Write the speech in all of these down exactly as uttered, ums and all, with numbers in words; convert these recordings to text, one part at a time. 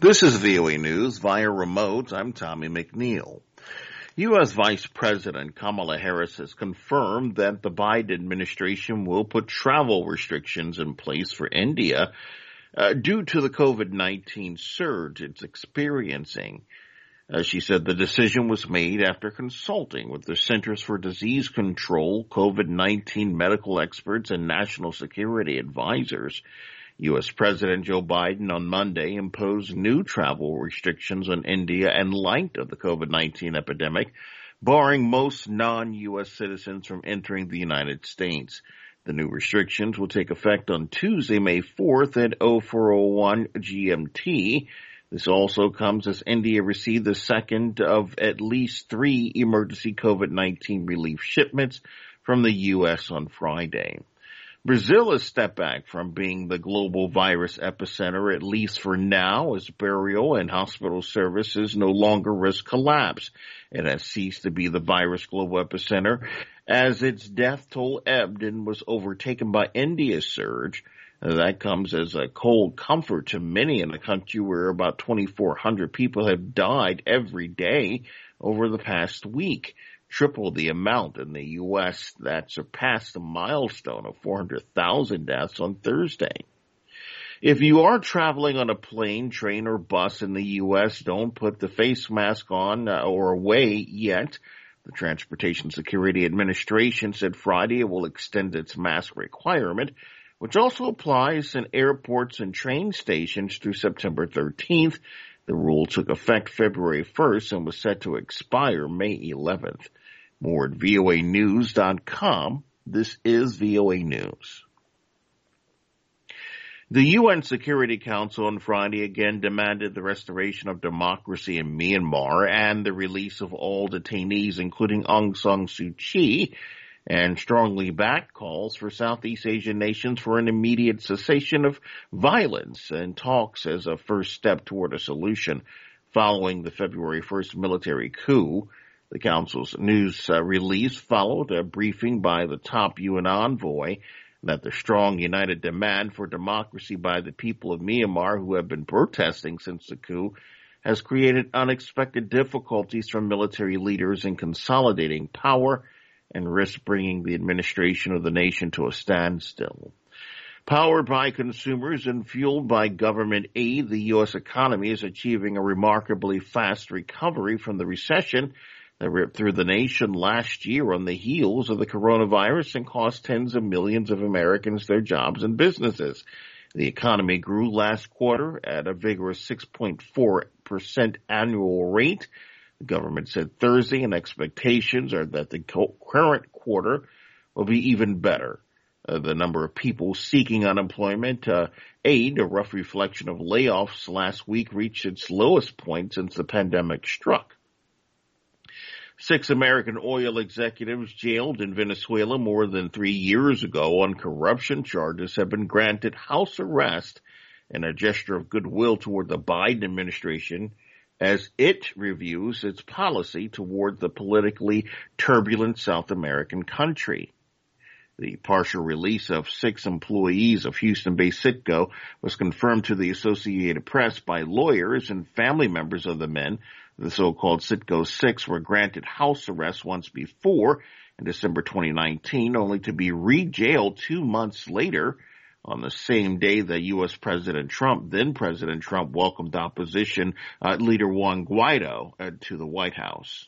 This is V O A News via remote. I'm Tommy McNeil. U S. Vice President Kamala Harris has confirmed that the Biden administration will put travel restrictions in place for India uh, due to the COVID nineteen surge it's experiencing. Uh, she said the decision was made after consulting with the Centers for Disease Control, COVID nineteen medical experts, and national security advisors. U S. President Joe Biden on Monday imposed new travel restrictions on India in light of the COVID nineteen epidemic, barring most non-U S citizens from entering the United States. The new restrictions will take effect on Tuesday, May fourth at oh four oh one G M T. This also comes as India received the second of at least three emergency COVID nineteen relief shipments from the U S on Friday. Brazil has stepped back from being the global virus epicenter, at least for now, as burial and hospital services no longer risk collapse. It has ceased to be the virus global epicenter as its death toll ebbed and was overtaken by India's surge. That comes as a cold comfort to many in a country where about twenty-four hundred people have died every day over the past week, triple the amount in the U S that surpassed the milestone of four hundred thousand deaths on Thursday. If you are traveling on a plane, train, or bus in the U S, don't put the face mask on or away yet. The Transportation Security Administration said Friday it will extend its mask requirement, which also applies in airports and train stations through September thirteenth. The rule took effect February first and was set to expire May eleventh. More at V O A news dot com. This is V O A News. The U N Security Council on Friday again demanded the restoration of democracy in Myanmar and the release of all detainees, including Aung San Suu Kyi, and strongly backed calls for Southeast Asian nations for an immediate cessation of violence and talks as a first step toward a solution following the February first military coup. The Council's news uh, release followed a briefing by the top U N envoy that the strong united demand for democracy by the people of Myanmar, who have been protesting since the coup, has created unexpected difficulties for military leaders in consolidating power and risk bringing the administration of the nation to a standstill. Powered by consumers and fueled by government aid, the U S economy is achieving a remarkably fast recovery from the recession that ripped through the nation last year on the heels of the coronavirus and cost tens of millions of Americans their jobs and businesses. The economy grew last quarter at a vigorous six point four percent annual rate. The government said Thursday, and expectations are that the current quarter will be even better. Uh, the number of people seeking unemployment uh, aid, a rough reflection of layoffs last week, reached its lowest point since the pandemic struck. Six American oil executives jailed in Venezuela more than three years ago on corruption charges have been granted house arrest in a gesture of goodwill toward the Biden administration as it reviews its policy toward the politically turbulent South American country. The partial release of six employees of Houston-based Citgo was confirmed to the Associated Press by lawyers and family members of the men. The so-called Citgo Six were granted house arrest once before in December twenty nineteen, only to be re-jailed two months later on the same day that U S. President Trump, then President Trump, welcomed opposition uh, leader Juan Guaido uh, to the White House.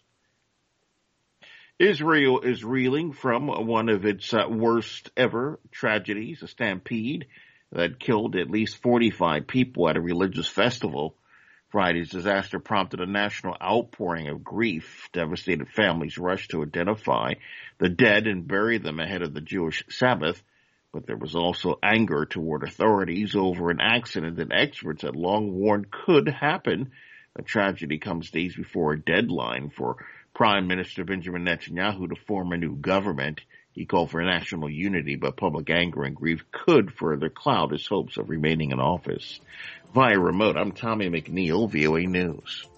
Israel is reeling from one of its uh, worst ever tragedies, a stampede that killed at least forty-five people at a religious festival. Friday's disaster prompted a national outpouring of grief. Devastated families rushed to identify the dead and bury them ahead of the Jewish Sabbath. But there was also anger toward authorities over an accident that experts had long warned could happen. The tragedy comes days before a deadline for Prime Minister Benjamin Netanyahu to form a new government. He called for national unity, but public anger and grief could further cloud his hopes of remaining in office. Via remote, I'm Tommy McNeil, V O A News.